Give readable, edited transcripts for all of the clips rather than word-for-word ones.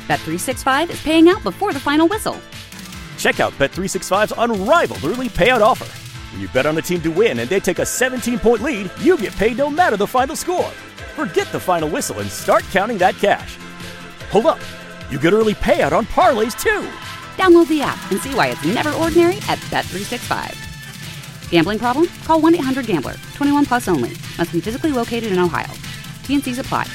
Bet365 is paying out before the final whistle. Check out Bet365's unrivaled early payout offer. When you bet on a team to win and they take a 17-point lead, you get paid no matter the final score. Forget the final whistle and start counting that cash. Hold up. You get early payout on parlays, too. Download the app and see why it's never ordinary at Bet365. Gambling problem? Call 1-800-GAMBLER. 21 plus only. Must be physically located in Ohio. T&Cs apply.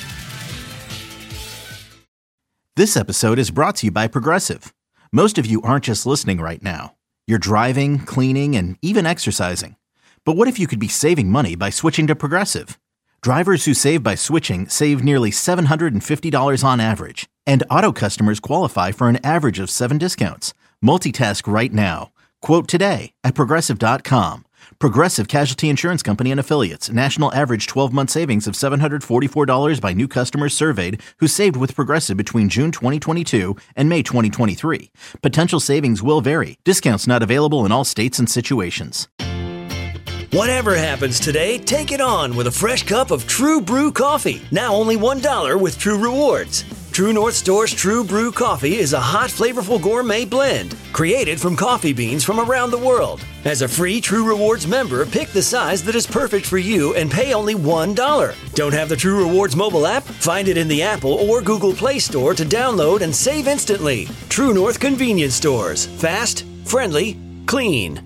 This episode is brought to you by Progressive. Most of you aren't just listening right now. You're driving, cleaning, and even exercising. But what if you could be saving money by switching to Progressive? Drivers who save by switching save nearly $750 on average. And auto customers qualify for an average of 7 discounts. Multitask right now. Quote today at Progressive.com. Progressive Casualty Insurance Company and Affiliates. National average 12-month savings of $744 by new customers surveyed who saved with Progressive between June 2022 and May 2023. Potential savings will vary. Discounts not available in all states and situations. Whatever happens today, take it on with a fresh cup of True Brew coffee. Now only $1 with True Rewards. True North Store's True Brew coffee is a hot, flavorful gourmet blend created from coffee beans from around the world. As a free True Rewards member, pick the size that is perfect for you and pay only $1. Don't have the True Rewards mobile app? Find it in the Apple or Google Play Store to download and save instantly. True North Convenience Stores. Fast, friendly, clean.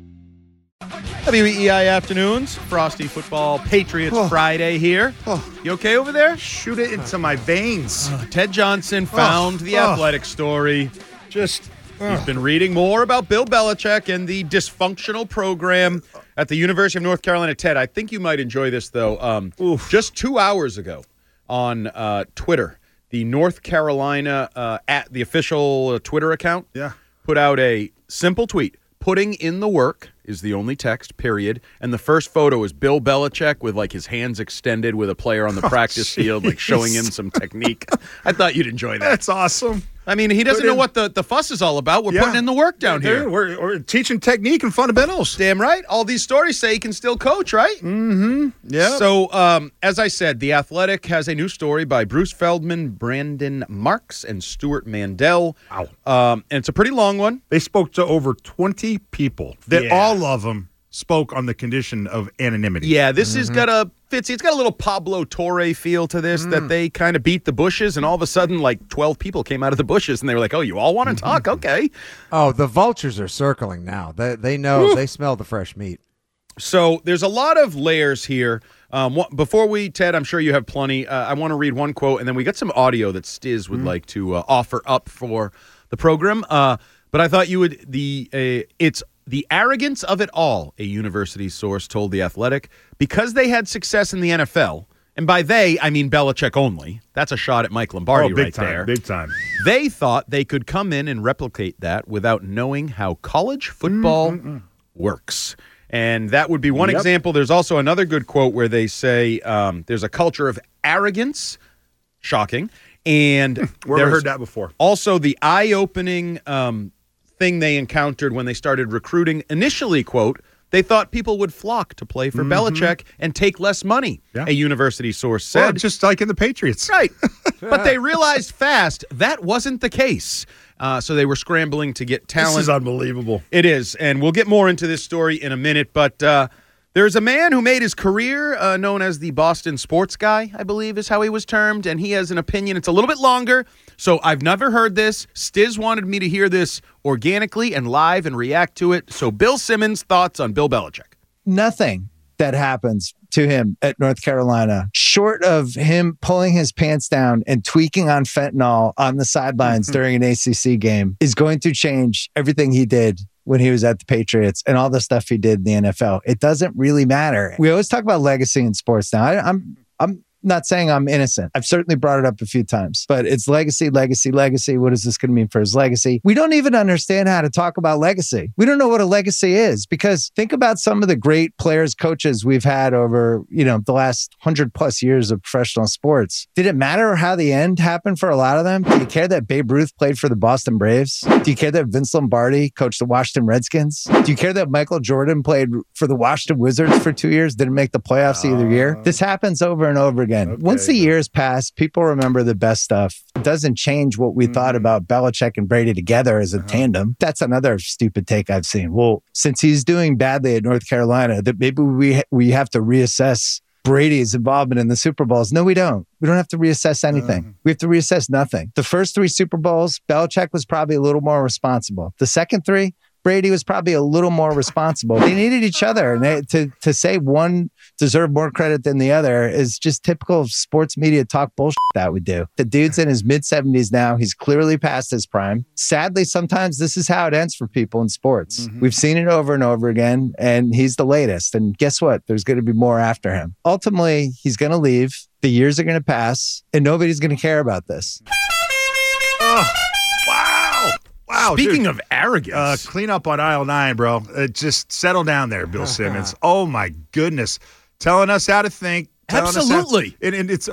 WEEI afternoons, Frosty Football Patriots Friday here. You okay over there? Shoot it into my veins. Ted Johnson found the athletic story. He's been reading more about Bill Belichick and the dysfunctional program at the University of North Carolina. Ted, I think you might enjoy this, though. Just 2 hours ago on Twitter, the North Carolina, at the official Twitter account, put out a simple tweet. Putting in the work is the only text, period. And the first photo is Bill Belichick with, like, his hands extended with a player on the practice field, like, showing him some technique. I thought you'd enjoy that. That's awesome. I mean, he doesn't know what the fuss is all about. We're putting in the work down here. We're teaching technique and fundamentals. Damn right. All these stories say he can still coach, right? Mm-hmm. Yeah. So, as I said, The Athletic has a new story by Bruce Feldman, Brandon Marks, and Stuart Mandel. Wow. And it's a pretty long one. They spoke to over 20 people that all of them spoke on the condition of anonymity. Yeah, this has got a Fitzy. It's got a little Pablo Torre feel to this, that they kind of beat the bushes, and all of a sudden, like 12 people came out of the bushes, and they were like, "Oh, you all want to talk? Okay." Oh, the vultures are circling now. They know. They smell the fresh meat. So there's a lot of layers here. Before we, Ted, I'm sure you have plenty. I want to read one quote, and then we got some audio that Stiz would like to offer up for the program. But I thought you would. It's the arrogance of it all, a university source told The Athletic, because they had success in the NFL, and by they, I mean Belichick only. That's a shot at Mike Lombardi right there. Big time. They thought they could come in and replicate that without knowing how college football works. And that would be one example. There's also another good quote where they say there's a culture of arrogance. Shocking. And Where heard that before. Also, the eye-opening thing they encountered when they started recruiting. Initially, quote, they thought people would flock to play for Belichick and take less money, a university source said. Well, just like in the Patriots. Right. But they realized fast that wasn't the case. So they were scrambling to get talent. This is unbelievable. It is. And we'll get more into this story in a minute. But there's a man who made his career known as the Boston sports guy, I believe is how he was termed. And he has an opinion. It's a little bit longer. So I've never heard this. Stiz wanted me to hear this organically and live and react to it. So Bill Simmons' thoughts on Bill Belichick. Nothing that happens to him at North Carolina, short of him pulling his pants down and tweaking on fentanyl on the sidelines during an ACC game, is going to change everything he did when he was at the Patriots and all the stuff he did in the NFL. It doesn't really matter. We always talk about legacy in sports now. I'm not saying I'm innocent. I've certainly brought it up a few times, but it's legacy, legacy, legacy. What is this going to mean for his legacy? We don't even understand how to talk about legacy. We don't know what a legacy is, because think about some of the great players, coaches we've had over, the last 100+ years of professional sports. Did it matter how the end happened for a lot of them? Do you care that Babe Ruth played for the Boston Braves? Do you care that Vince Lombardi coached the Washington Redskins? Do you care that Michael Jordan played for the Washington Wizards for 2 years, didn't make the playoffs either year? This happens over and over again again. Okay, Once the years pass, people remember the best stuff. It doesn't change what we thought about Belichick and Brady together as a tandem. That's another stupid take I've seen. Well, since he's doing badly at North Carolina, that maybe we have to reassess Brady's involvement in the Super Bowls. No, we don't. We don't have to reassess anything. We have to reassess nothing. The first 3 Super Bowls, Belichick was probably a little more responsible. The second 3, Brady was probably a little more responsible. They needed each other. And to say one deserved more credit than the other is just typical sports media talk bullshit that we do. The dude's in his mid-70s now. He's clearly past his prime. Sadly, sometimes this is how it ends for people in sports. We've seen it over and over again, and he's the latest. And guess what? There's going to be more after him. Ultimately, he's going to leave. The years are going to pass, and nobody's going to care about this. Wow. Speaking of arrogance. Clean up on aisle 9, bro. Just settle down there, Bill Simmons. Oh, my goodness. Telling us how to think. Absolutely. And it's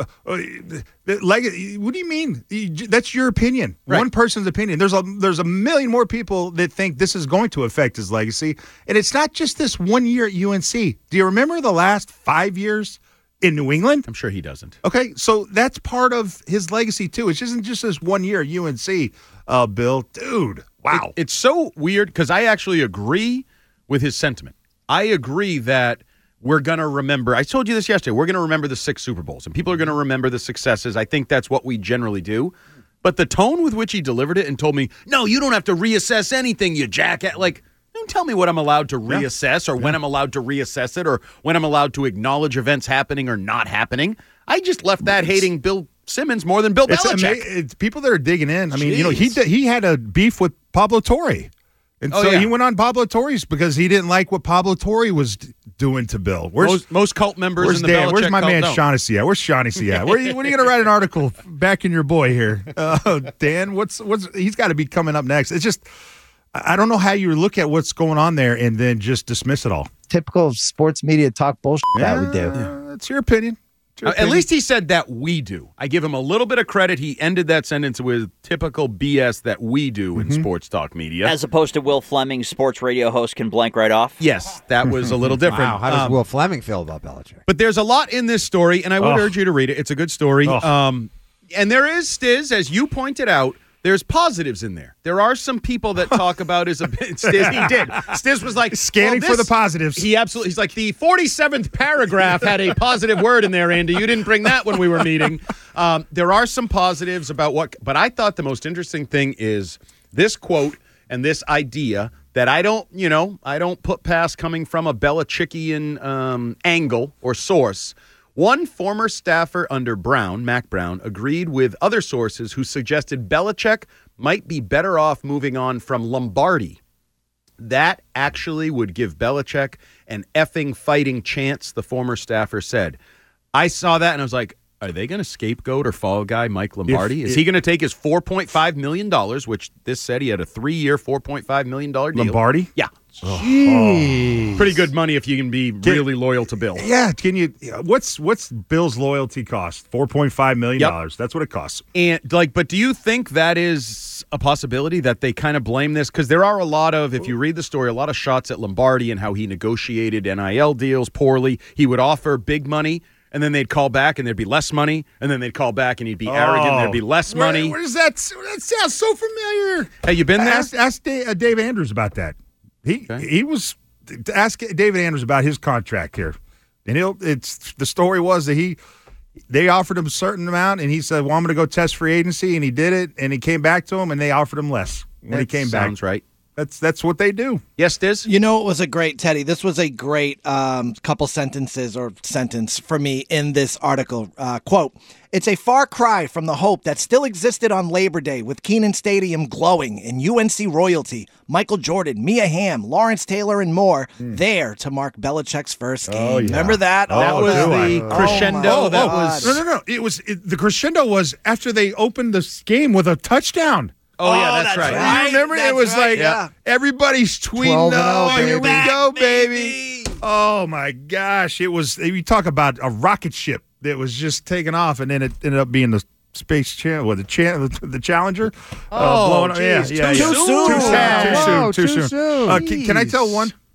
like, what do you mean? That's your opinion. Right. One person's opinion. There's a million more people that think this is going to affect his legacy. And it's not just this 1 year at UNC. Do you remember the last 5 years in New England? I'm sure he doesn't. Okay, so that's part of his legacy, too. It isn't just this 1 year at UNC, Bill. Dude, wow. It's so weird because I actually agree with his sentiment. I agree that we're going to remember. I told you this yesterday. We're going to remember the 6 Super Bowls, and people are going to remember the successes. I think that's what we generally do. But the tone with which he delivered it and told me, no, you don't have to reassess anything, you jackass. Like, don't tell me what I'm allowed to reassess or when I'm allowed to reassess it or when I'm allowed to acknowledge events happening or not happening. I just left that hating Bill Simmons more than Bill Belichick. It's people that are digging in. I mean, he had a beef with Pablo Torre. And he went on Pablo Torre's because he didn't like what Pablo Torre was doing to Bill. Most cult members in the Dan? Belichick Where's my man cult Shaughnessy at? Where's Shaughnessy at? When are you going to write an article backing your boy here? Dan, what's he's got to be coming up next. It's just, I don't know how you look at what's going on there and then just dismiss it all. Typical sports media talk bullshit that we do. That's your opinion. At least he said that we do. I give him a little bit of credit. He ended that sentence with typical BS that we do in sports talk media. As opposed to Will Fleming, sports radio host, can blank right off. Yes, that was a little different. Wow, how does Will Fleming feel about Belichick? But there's a lot in this story, and I would urge you to read it. It's a good story. And there is, Stiz, as you pointed out, there's positives in there. There are some people that talk about his Stiz. He did. Stiz was like scanning for the positives. He's like the 47th paragraph had a positive word in there, Andy. You didn't bring that when we were meeting. There are some positives about but I thought the most interesting thing is this quote and this idea that I don't put past coming from a Belichickian angle or source. One former staffer under Brown, Mac Brown, agreed with other sources who suggested Belichick might be better off moving on from Lombardi. That actually would give Belichick an effing fighting chance, the former staffer said. I saw that and I was like, are they going to scapegoat or fall guy Mike Lombardi? Is he going to take his $4.5 million, which this said he had a 3-year, $4.5 million deal? Lombardi? Yeah. Pretty good money if you can be really loyal to Bill. Yeah. Can you? What's Bill's loyalty cost? $4.5 million. Yep. That's what it costs. And but do you think that is a possibility that they kind of blame this? Because there are a lot of, if you read the story, a lot of shots at Lombardi and how he negotiated NIL deals poorly. He would offer big money, and then they'd call back and there'd be less money, and then they'd call back and he'd be arrogant and there'd be less money. Where does that sounds so familiar. Have you been there? Ask Dave Andrews about that. He was ask David Andrews about his contract here, and the story was that they offered him a certain amount, and he said, "Well, I'm going to go test free agency," and he did it, and he came back to him, and they offered him less when he came back. Sounds right. That's what they do. Yes, Diz? You know, it was a great, Teddy. This was a great couple sentences or sentence for me in this article. Quote, "It's a far cry from the hope that still existed on Labor Day with Kenan Stadium glowing in UNC royalty, Michael Jordan, Mia Hamm, Lawrence Taylor, and more there to mark Belichick's first game." Oh, yeah. Remember that? That was the crescendo. No. The crescendo was after they opened this game with a touchdown. Oh, yeah, that's right. You remember? It was everybody's tweeting, here we go, baby. Oh, my gosh. It was, you talk about a rocket ship that was just taking off, and then it ended up being the Space Channel, the Challenger. Oh, geez. Too soon. Can I tell one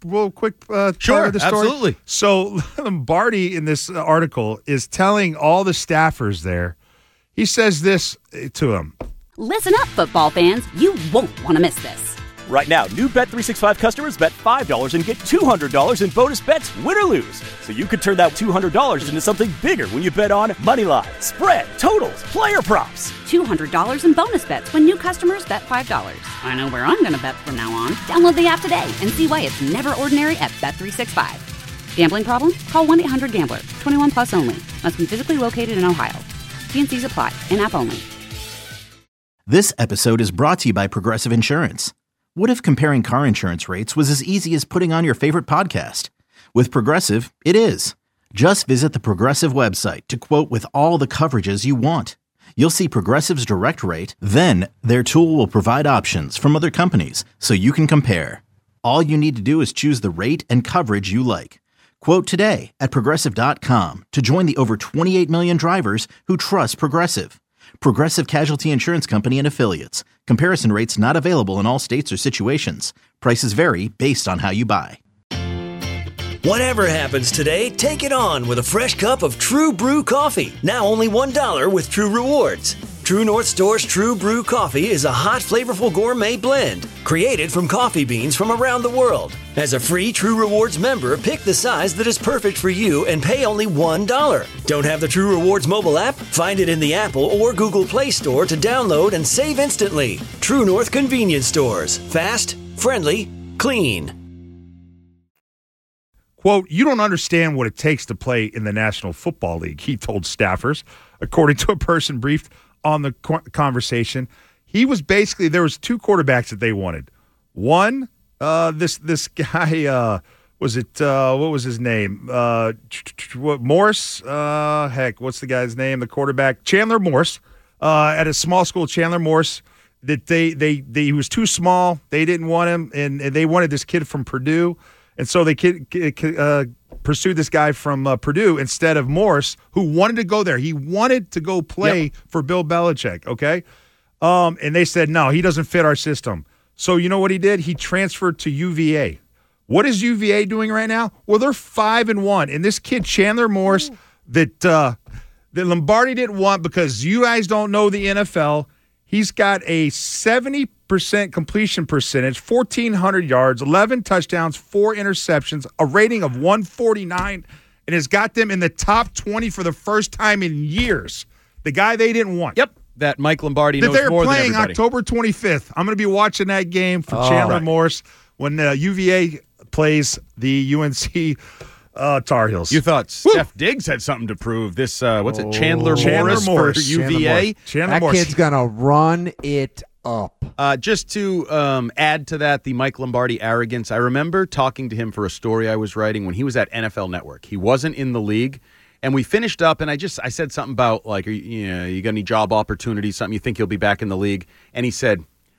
little quick part Sure, of the story? absolutely. So Lombardi in this article is telling all the staffers there, he says this to them. Listen up, football fans. You won't want to miss this. Right now, new Bet365 customers bet $5 and get $200 in bonus bets, win or lose. So you could turn that $200 into something bigger when you bet on moneyline, spread, totals, player props. $200 in bonus bets when new customers bet $5. I know where I'm going to bet from now on. Download the app today and see why it's never ordinary at Bet365. Gambling problem? Call 1-800-GAMBLER. 21 plus only. Must be physically located in Ohio. T&Cs apply. In-app only. This episode is brought to you by Progressive Insurance. What if comparing car insurance rates was as easy as putting on your favorite podcast? With Progressive, it is. Just visit the Progressive website to quote with all the coverages you want. You'll see Progressive's direct rate, then their tool will provide options from other companies so you can compare. All you need to do is choose the rate and coverage you like. Quote today at Progressive.com to join the over 28 million drivers who trust Progressive. Progressive Casualty Insurance Company and Affiliates. Comparison rates not available in all states or situations. Prices vary based on how you buy. Whatever happens today, take it on with a fresh cup of True Brew coffee. Now only $1 with True Rewards. True North Store's True Brew coffee is a hot, flavorful gourmet blend created from coffee beans from around the world. As a free True Rewards member, pick the size that is perfect for you and pay only $1. Don't have the True Rewards mobile app? Find it in the Apple or Google Play Store to download and save instantly. True North Convenience Stores. Fast, friendly, clean. Quote, you don't understand what it takes to play in the National Football League, he told staffers, according to a person briefed on the conversation. He was basically, there was two quarterbacks that they wanted. One, this guy, what was his name? Morse? What's the guy's name? The quarterback, Chandler Morse, at a small school, Chandler Morse, that he was too small. They didn't want him, and they wanted this kid from Purdue. And so they pursued this guy from Purdue instead of Morse, who wanted to go there. He wanted to go play for Bill Belichick, okay? And they said, no, he doesn't fit our system. So you know what he did? He transferred to UVA. What is UVA doing right now? Well, they're 5-1. And this kid, Chandler Morse, that Lombardi didn't want because you guys don't know the NFL, he's got a 70% completion percentage, 1,400 yards, 11 touchdowns, 4 interceptions, a rating of 149, and has got them in the top 20 for the first time in years. The guy they didn't want. Yep, that Mike Lombardi knows they're more than playing everybody. October 25th. I'm going to be watching that game for Chandler Morse when UVA plays the UNC Tar Heels. You thought Steph Diggs had something to prove. This, Chandler Morse for UVA? That kid's going to run it up. Just to add to that, the Mike Lombardi arrogance, I remember talking to him for a story I was writing when he was at NFL Network. He wasn't in the league, and we finished up, and I said something about, like, you got any job opportunities, something you think you'll be back in the league? And he said,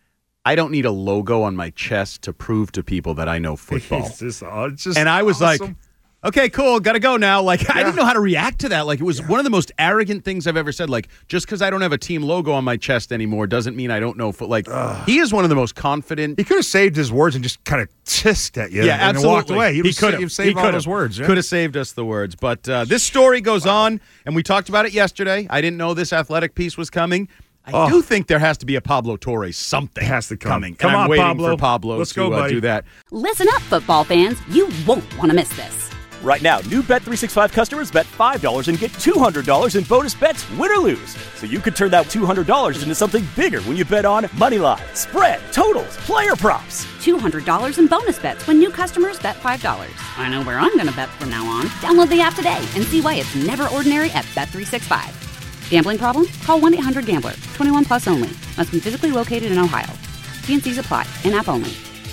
I don't need a logo on my chest to prove to people that I know football. It's just and I was awesome. like, okay, cool, got to go now. Like, I didn't know how to react to that. Like, it was one of the most arrogant things I've ever said. Like, just because I don't have a team logo on my chest anymore doesn't mean I don't know he is one of the most confident. He could have saved his words and just kind of tissed at you and absolutely. walked away. He could have saved all those words. Yeah? Could have saved us the words. But this story goes on, and we talked about it yesterday. I didn't know this athletic piece was coming. I do think there has to be a Pablo Torre something. It has to come. Coming. Come and I'm on, waiting Pablo. for Pablo Let's to go, buddy. do that. Listen up, football fans. You won't want to miss this. Right now, new Bet365 customers bet $5 and get $200 in bonus bets, win or lose. So you could turn that $200 into something bigger when you bet on moneyline, spread, totals, player props. $200 in bonus bets when new customers bet $5. I know where I'm going to bet from now on. Download the app today and see why it's never ordinary at Bet365. Gambling problem? Call 1-800-GAMBLER. 21 plus only. Must be physically located in Ohio. T&Cs apply. In-app only.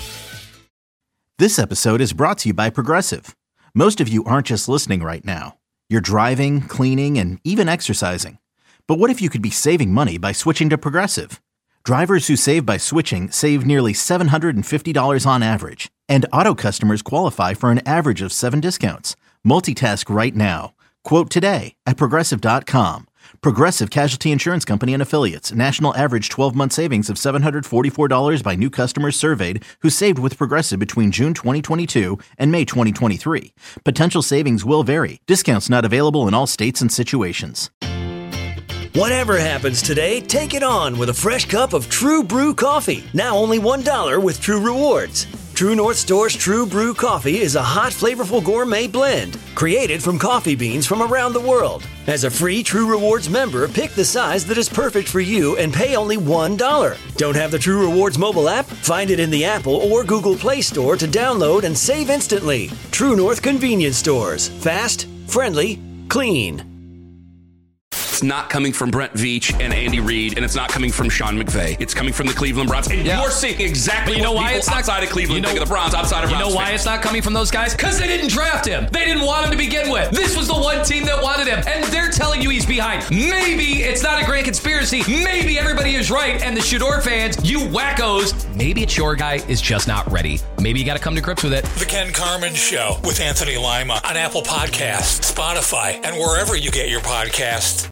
This episode is brought to you by Progressive. Most of you aren't just listening right now. You're driving, cleaning, and even exercising. But what if you could be saving money by switching to Progressive? Drivers who save by switching save nearly $750 on average. And auto customers qualify for an average of 7 discounts. Multitask right now. Quote today at Progressive.com. Progressive Casualty Insurance Company and Affiliates. National average 12-month savings of $744 by new customers surveyed who saved with Progressive between June 2022 and May 2023. Potential savings will vary. Discounts not available in all states and situations. Whatever happens today, take it on with a fresh cup of True Brew coffee. Now only $1 with True Rewards. True North Store's True Brew coffee is a hot, flavorful gourmet blend created from coffee beans from around the world. As a free True Rewards member, pick the size that is perfect for you and pay only $1. Don't have the True Rewards mobile app? Find it in the Apple or Google Play Store to download and save instantly. True North Convenience Stores. Fast, friendly, clean. It's not coming from Brent Veach and Andy Reid, and it's not coming from Sean McVay. It's coming from the Cleveland Browns. And you're seeing exactly what people outside of Cleveland think of the Browns, outside of Browns. You know why it's not coming from those guys? Because they didn't draft him. They didn't want him to begin with. This was the one team that wanted him, and they're telling you he's behind. Maybe it's not a grand conspiracy. Maybe everybody is right, and the Shador fans, you wackos, maybe it's your guy is just not ready. Maybe you got to come to grips with it. The Ken Carman Show with Anthony Lima on Apple Podcasts, Spotify, and wherever you get your podcasts.